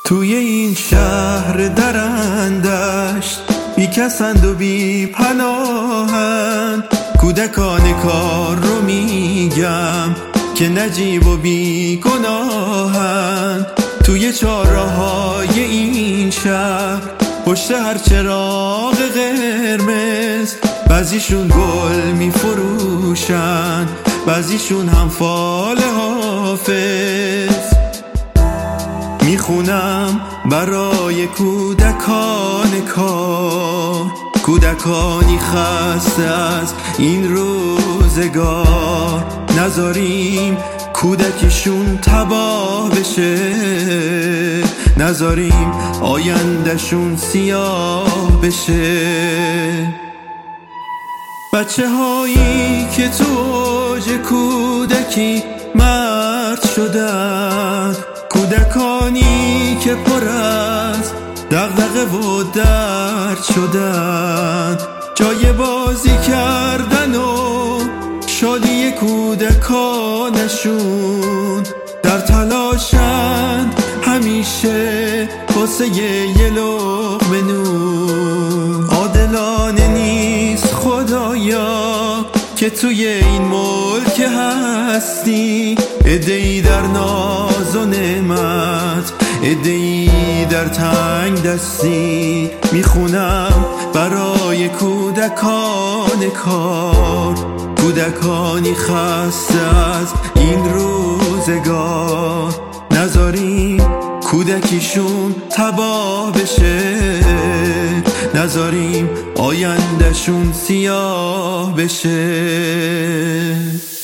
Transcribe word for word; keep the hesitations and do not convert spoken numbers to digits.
توی این شهر درندشت بی کسند و بی پناهند، کودکان کار رو میگم که نجیب و بی گناهند. توی چهارراهای این شهر پشت هر چراغ قرمز بعضیشون گل میفروشن، بعضیشون هم فال حافظ. میخونم برای کودکان کار، کودکانی خسته از این روزگار. نذاریم کودکیشون تباه بشه، نذاریم آیندهشون سیاه بشه. بچه هایی که تو اوج کودکی مرد شدن، کودکانی که پر از دغدغه و درد شدن، جای بازی کردن و شادی کودکانشون در تلاشن همیشه واسه یه لقمه نون. عادلانه نیست خدایا که توی این ملک هستی عده‌ای در ناز و نعمت، عده‌ای در تنگ دستی. میخونم برای کودکان کار، کودکانی خسته از این روزگار. نذاریم کودکیشون تباه بشه، نذاریم آیندهشون سیاه بشه.